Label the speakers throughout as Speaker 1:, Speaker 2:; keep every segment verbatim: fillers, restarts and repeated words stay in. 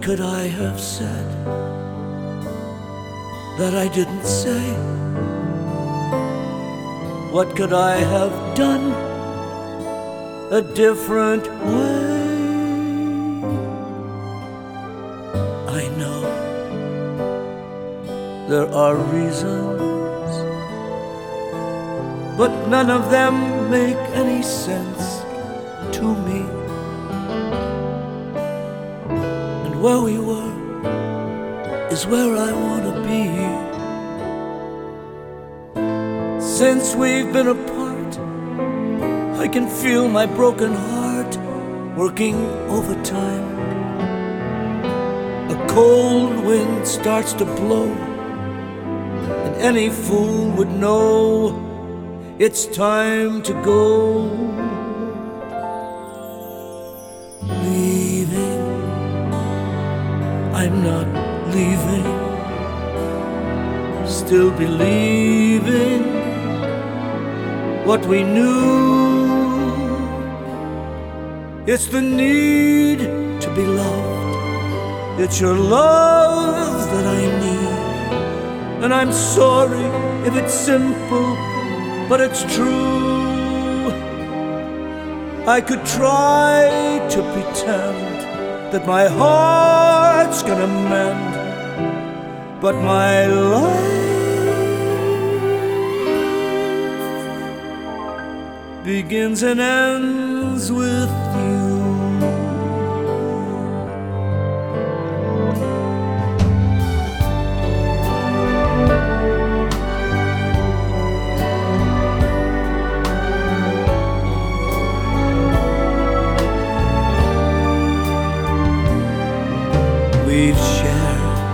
Speaker 1: could I have said that I didn't say? What could I have done a different way? I know there are reasons, but none of them make any sense to me. And where we were is where I want to be. Since we've been apart, I can feel my broken heart working overtime. A cold wind starts to blow, and any fool would know it's time to go. Leaving, I'm not leaving, still believing what we knew. It's the need to be loved, it's your love that I need. And I'm sorry if it's simple, but it's true. I could try to pretend that my heart's gonna mend, but my life begins and ends with you. We've shared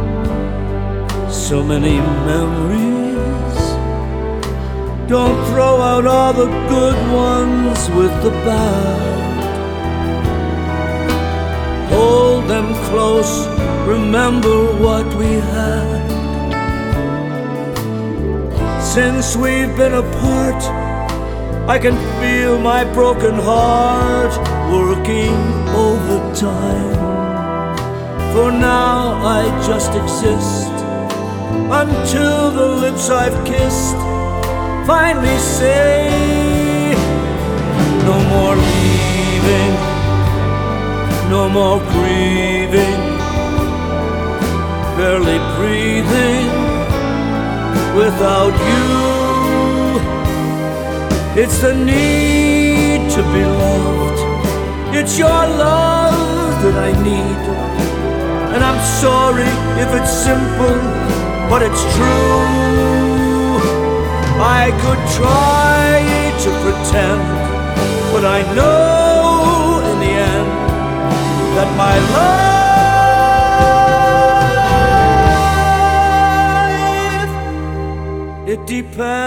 Speaker 1: so many memories. Don't throw out all the good ones with the bad. Hold them close, remember what we had. Since we've been apart, I can feel my broken heart working overtime. For now I just exist until the lips I've kissed finally say, no more leaving, no more grieving, barely breathing without you. It's the need to be loved, it's your love that I need. And I'm sorry if it's simple, but it's true. I could try to pretend, but I know in the end that my life, it depends